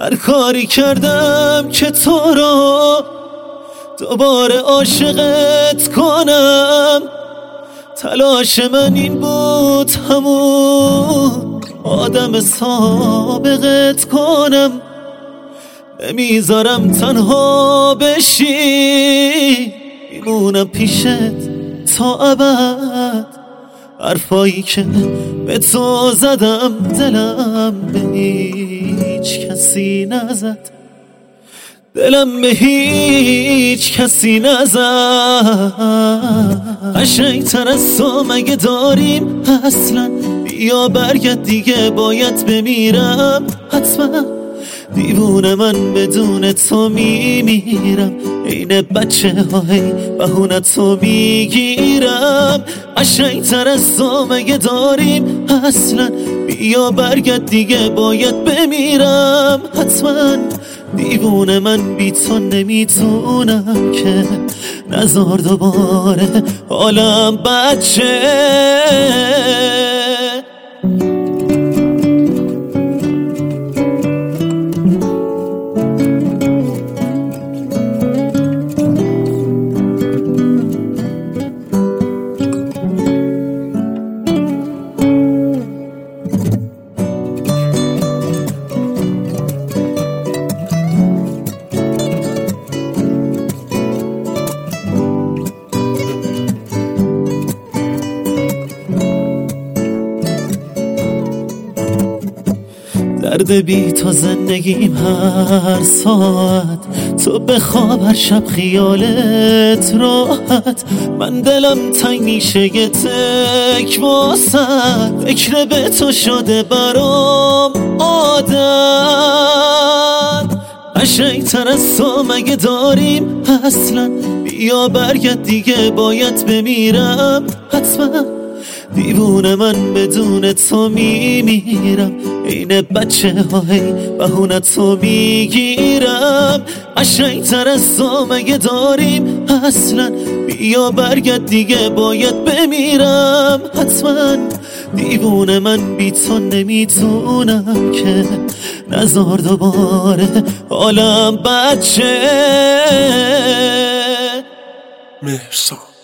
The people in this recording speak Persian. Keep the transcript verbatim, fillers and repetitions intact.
هر کاری کردم که تو رو دوباره عاشقت کنم. تلاش من این بود همون آدم سابقت کنم. نمیذارم تنها بشی، میمونم پیشت تا ابد. حرفایی که به تو زدم دلم به هیچ کسی نزد، دلم به هیچ کسی نزد. قشنگ‌تر از تو مگه داریم اصلا؟ بیا برگرد دیگه، باید بمیرم حتما. دیوونه من بدون تو میمیرم، عین بچه های بهونه تو میگیرم. قشنگ‌تر از تو مگه داریم اصلا؟ بیا برگرد دیگه، باید بمیرم حتما. دیوونه من بی تو نمیتونم که، نزار دوباره حالم بچه. درد بی تو زندگیم هر ساعت، تو بخواب هر شب خیالت راحت. من دلم تنگ میشه یه تک واسط، فکر به تو شده برام عادت. قشنگ‌تر از تو مگه داریم اصلا؟ بیا برگرد دیگه، باید بمیرم حتما. دیوونه من بدون تو میمیرم، عین بچه های بهونه تو میگیرم. قشنگ‌تر از تو مگه داریم اصلا؟ بیا برگرد دیگه، باید بمیرم حتما. دیوونه من بی تو نمیتونم که، نزار دوباره حالم بچه. مهرسان